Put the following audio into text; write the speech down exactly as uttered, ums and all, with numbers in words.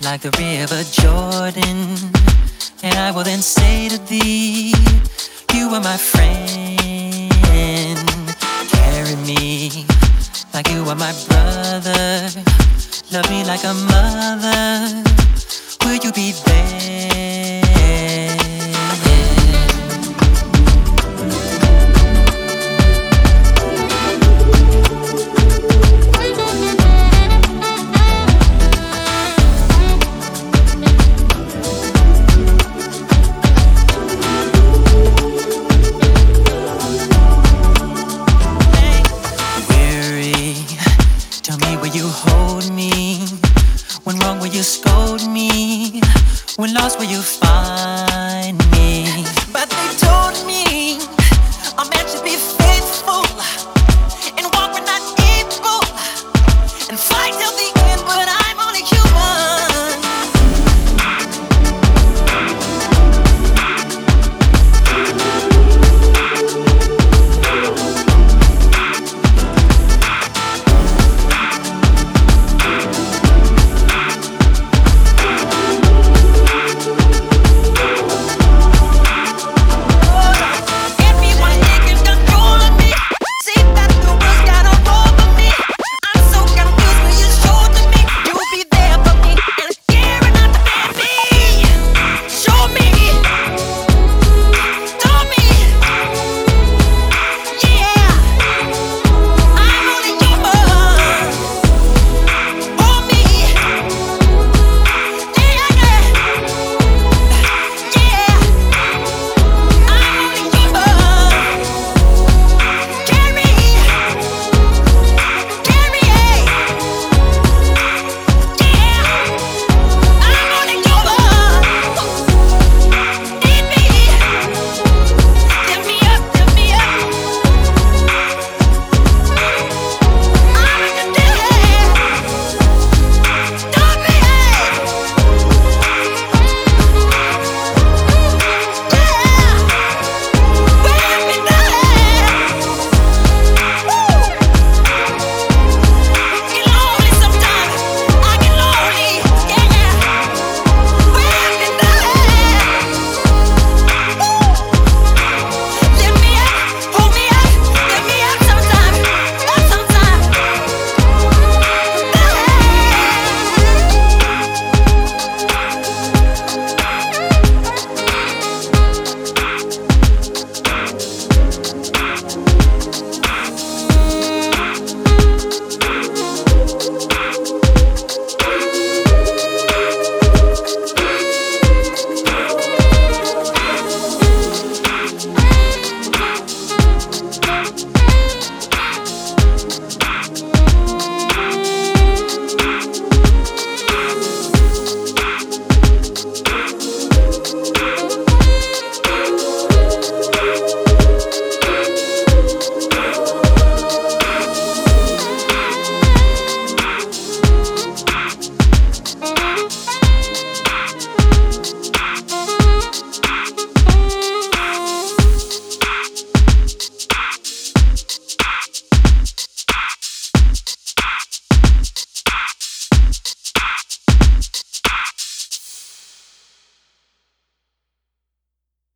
like the river Jordan. And I will then say to thee, you are my friend. Carry me like you are my brother. Love me like a mother. Will you be there? You hold me. When wrong, will you scold me? When lost, will you find me? But they